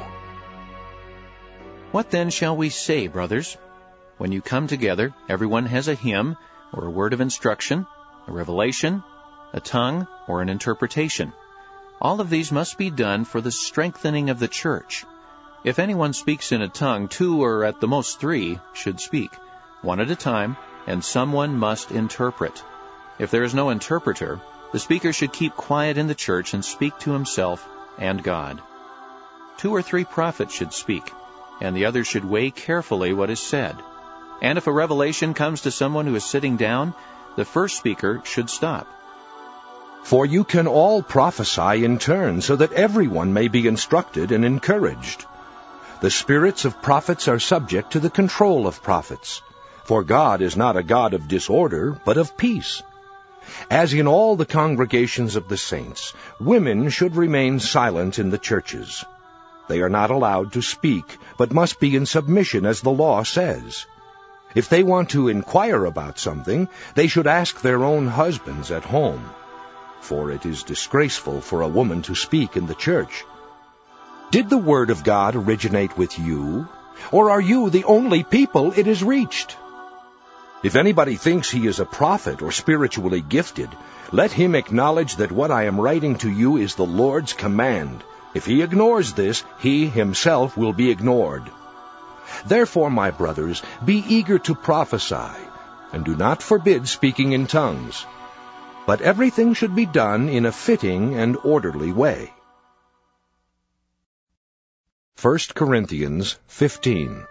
Speaker 2: What then shall we say, brothers? When you come together, everyone has a hymn, or a word of instruction, a revelation, a tongue, or an interpretation. All of these must be done for the strengthening of the church. If anyone speaks in a tongue, 2 or at the most 3 should speak, 1 at a time, and someone must interpret. If there is no interpreter, the speaker should keep quiet in the church and speak to himself and God. 2 or 3 prophets should speak, and the others should weigh carefully what is said. And if a revelation comes to someone who is sitting down, the first speaker should stop.
Speaker 1: For you can all prophesy in turn, so that everyone may be instructed and encouraged. The spirits of prophets are subject to the control of prophets, for God is not a God of disorder, but of peace. As in all the congregations of the saints, women should remain silent in the churches. They are not allowed to speak, but must be in submission as the law says. If they want to inquire about something, they should ask their own husbands at home, for it is disgraceful for a woman to speak in the church. Did the word of God originate with you, or are you the only people it has reached? If anybody thinks he is a prophet or spiritually gifted, let him acknowledge that what I am writing to you is the Lord's command. If he ignores this, he himself will be ignored. Therefore, my brothers, be eager to prophesy, and do not forbid speaking in tongues. But everything should be done in a fitting and orderly way. 1 Corinthians 15.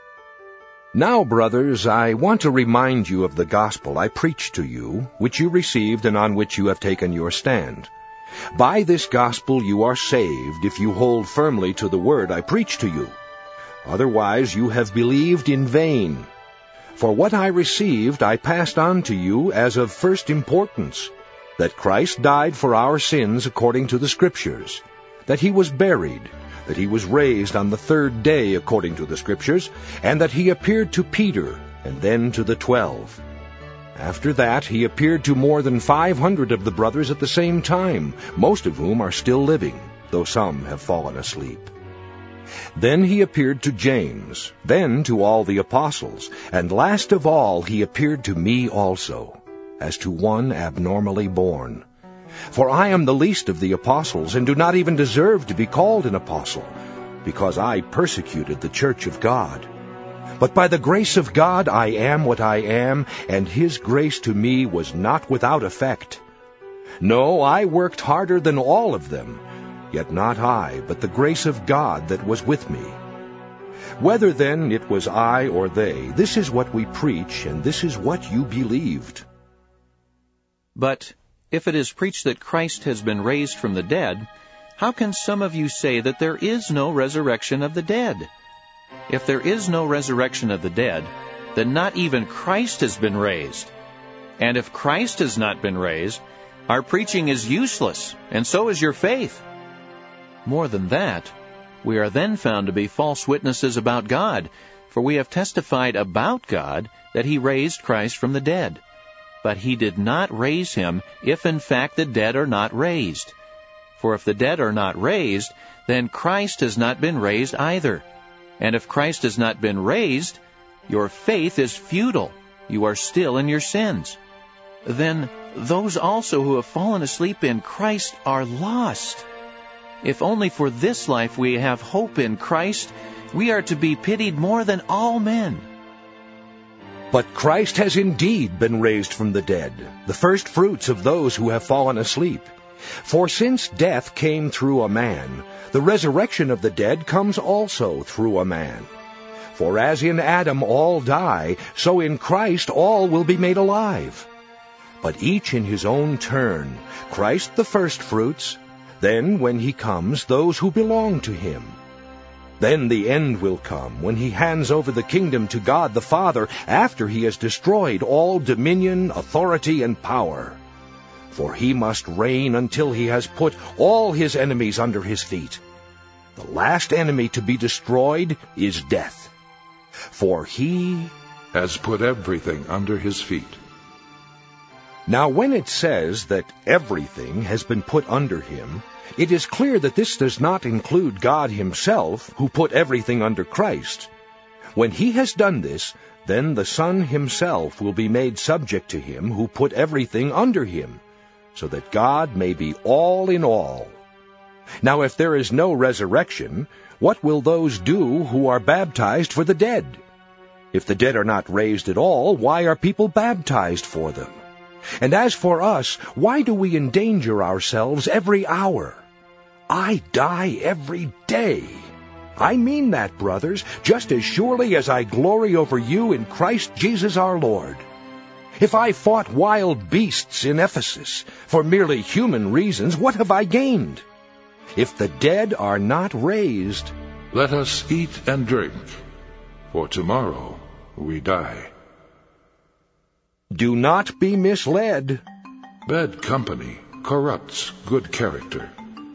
Speaker 1: Now, brothers, I want to remind you of the gospel I preached to you, which you received and on which you have taken your stand. By this gospel you are saved, if you hold firmly to the word I preached to you. Otherwise you have believed in vain. For what I received I passed on to you as of first importance, that Christ died for our sins according to the Scriptures, that he was buried, that he was raised on the 3rd day according to the Scriptures, and that he appeared to Peter, and then to the 12. After that he appeared to more than 500 of the brothers at the same time, most of whom are still living, though some have fallen asleep. Then he appeared to James, then to all the apostles, and last of all he appeared to me also, as to one abnormally born. For I am the least of the apostles, and do not even deserve to be called an apostle, because I persecuted the church of God. But by the grace of God I am what I am, and his grace to me was not without effect. No, I worked harder than all of them, yet not I, but the grace of God that was with me. Whether then it was I or they, this is what we preach, and this is what you believed.
Speaker 2: But if it is preached that Christ has been raised from the dead, how can some of you say that there is no resurrection of the dead? If there is no resurrection of the dead, then not even Christ has been raised. And if Christ has not been raised, our preaching is useless, and so is your faith. More than that, we are then found to be false witnesses about God, for we have testified about God that he raised Christ from the dead. But he did not raise him, if in fact the dead are not raised. For if the dead are not raised, then Christ has not been raised either. And if Christ has not been raised, your faith is futile. You are still in your sins. Then those also who have fallen asleep in Christ are lost. If only for this life we have hope in Christ, we are to be pitied more than all men.
Speaker 1: But Christ has indeed been raised from the dead, the first fruits of those who have fallen asleep. For since death came through a man, the resurrection of the dead comes also through a man. For as in Adam all die, so in Christ all will be made alive. But each in his own turn, Christ the firstfruits, then when he comes, those who belong to him. Then the end will come, when he hands over the kingdom to God the Father, after he has destroyed all dominion, authority, and power. For he must reign until he has put all his enemies under his feet. The last enemy to be destroyed is death. For he
Speaker 3: has put everything under his feet.
Speaker 1: Now when it says that everything has been put under him, it is clear that this does not include God himself, who put everything under Christ. When he has done this, then the Son himself will be made subject to him who put everything under him, so that God may be all in all Now if there is no resurrection, what will those do who are baptized for the dead? If the dead are not raised at all, why are people baptized for them? And as for us, why do we endanger ourselves every hour? I die every day. I mean that, brothers, just as surely as I glory over you in Christ Jesus our Lord. If I fought wild beasts in Ephesus for merely human reasons, what have I gained? If the dead are not raised,
Speaker 3: let us eat and drink, for tomorrow we die.
Speaker 1: Do not be misled.
Speaker 3: Bad company corrupts good character.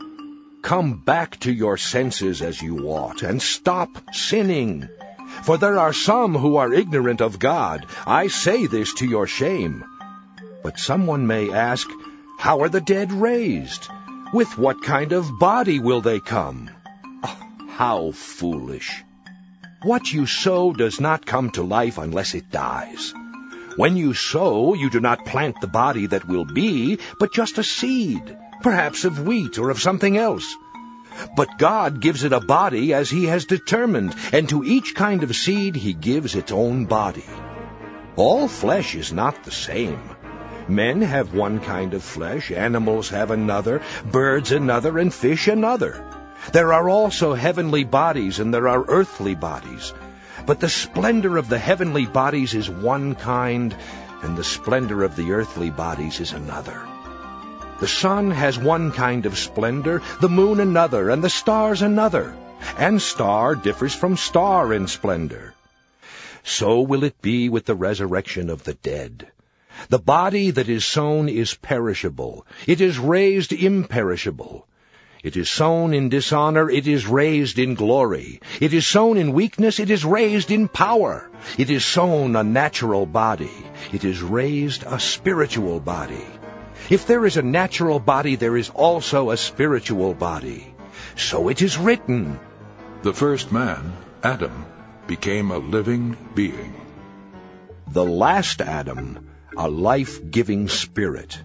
Speaker 1: Come back to your senses as you ought, and stop sinning. For there are some who are ignorant of God. I say this to your shame. But someone may ask, how are the dead raised? With what kind of body will they come? Oh, how foolish! What you sow does not come to life unless it dies. When you sow, you do not plant the body that will be, but just a seed, perhaps of wheat or of something else. But God gives it a body as He has determined, and to each kind of seed He gives its own body. All flesh is not the same. Men have one kind of flesh, animals have another, birds another, and fish another. There are also heavenly bodies, and there are earthly bodies. But the splendor of the heavenly bodies is one kind, and the splendor of the earthly bodies is another. The sun has one kind of splendor, the moon another, and the stars another. And star differs from star in splendor. So will it be with the resurrection of the dead. The body that is sown is perishable. It is raised imperishable. It is sown in dishonor, it is raised in glory. It is sown in weakness, it is raised in power. It is sown a natural body, it is raised a spiritual body. If there is a natural body, there is also a spiritual body. So it is written,
Speaker 3: the first man, Adam, became a living being.
Speaker 1: The last Adam, a life-giving spirit.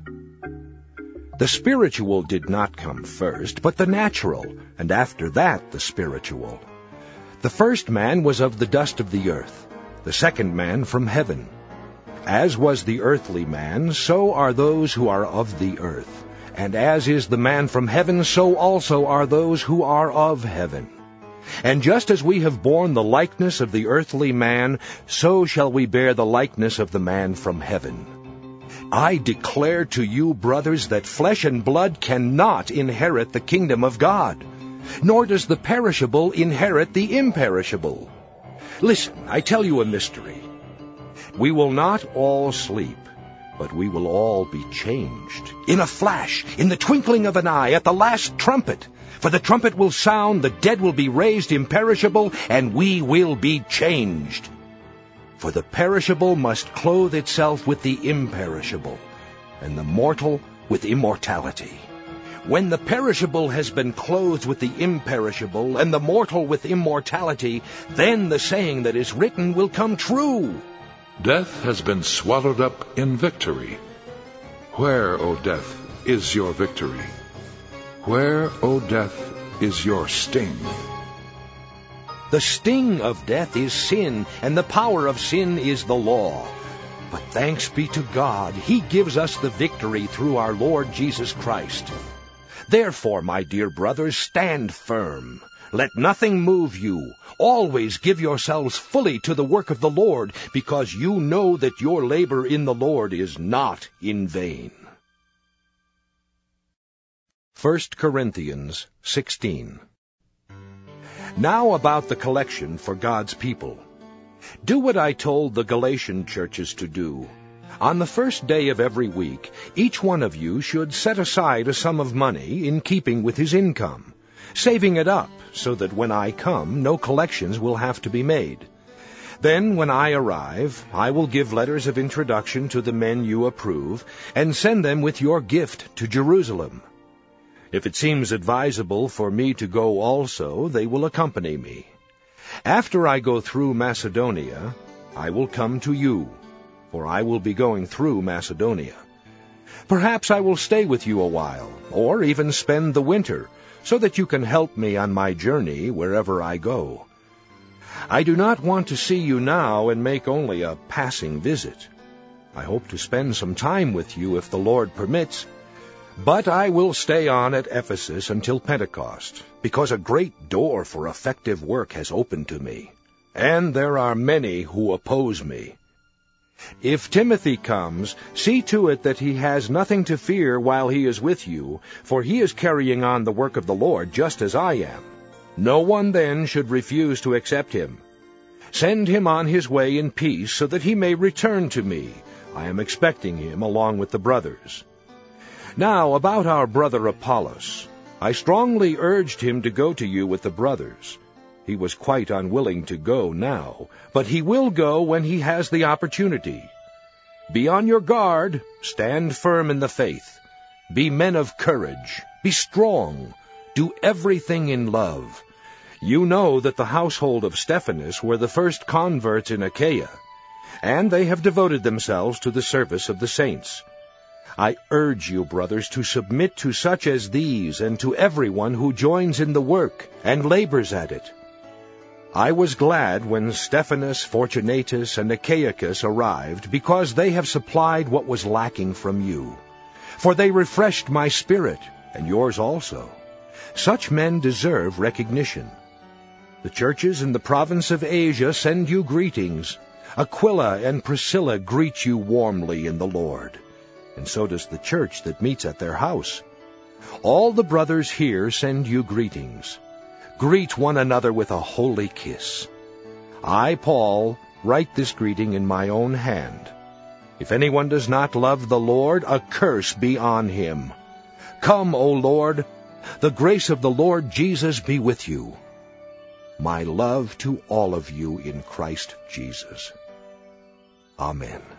Speaker 1: The spiritual did not come first, but the natural, and after that the spiritual. The first man was of the dust of the earth, the second man from heaven. As was the earthly man, so are those who are of the earth. And as is the man from heaven, so also are those who are of heaven. And just as we have borne the likeness of the earthly man, so shall we bear the likeness of the man from heaven. I declare to you, brothers, that flesh and blood cannot inherit the kingdom of God, nor does the perishable inherit the imperishable. Listen, I tell you a mystery. We will not all sleep, but we will all be changed. In a flash, in the twinkling of an eye, at the last trumpet. For the trumpet will sound, the dead will be raised imperishable, and we will be changed. For the perishable must clothe itself with the imperishable, and the mortal with immortality. When the perishable has been clothed with the imperishable, and the mortal with immortality, then the saying that is written will come true.
Speaker 3: Death has been swallowed up in victory. Where, O death, is your victory? Where, O death, is your sting?
Speaker 1: The sting of death is sin, and the power of sin is the law. But thanks be to God, He gives us the victory through our Lord Jesus Christ. Therefore, my dear brothers, stand firm. Let nothing move you. Always give yourselves fully to the work of the Lord, because you know that your labor in the Lord is not in vain. 1 Corinthians 16. Now about the collection for God's people. Do what I told the Galatian churches to do. On the first day of every week, each one of you should set aside a sum of money in keeping with his income, saving it up so that when I come, no collections will have to be made. Then, when I arrive, I will give letters of introduction to the men you approve, and send them with your gift to Jerusalem. If it seems advisable for me to go also, they will accompany me. After I go through Macedonia, I will come to you, for I will be going through Macedonia. Perhaps I will stay with you a while, or even spend the winter, so that you can help me on my journey wherever I go. I do not want to see you now and make only a passing visit. I hope to spend some time with you if the Lord permits, but I will stay on at Ephesus until Pentecost, because a great door for effective work has opened to me, and there are many who oppose me. If Timothy comes, see to it that he has nothing to fear while he is with you, for he is carrying on the work of the Lord just as I am. No one then should refuse to accept him. Send him on his way in peace, so that he may return to me. I am expecting him along with the brothers. Now, about our brother Apollos, I strongly urged him to go to you with the brothers. He was quite unwilling to go now, but he will go when he has the opportunity. Be on your guard, stand firm in the faith. Be men of courage, be strong, do everything in love. You know that the household of Stephanas were the first converts in Achaia, and they have devoted themselves to the service of the saints. I urge you, brothers, to submit to such as these and to everyone who joins in the work and labors at it. I was glad when Stephanas, Fortunatus, and Achaicus arrived, because they have supplied what was lacking from you. For they refreshed my spirit, and yours also. Such men deserve recognition. The churches in the province of Asia send you greetings. Aquila and Priscilla greet you warmly in the Lord, and so does the church that meets at their house. All the brothers here send you greetings. Greet one another with a holy kiss. I, Paul, write this greeting in my own hand. If anyone does not love the Lord, a curse be on him. Come, O Lord, the grace of the Lord Jesus be with you. My love to all of you in Christ Jesus. Amen.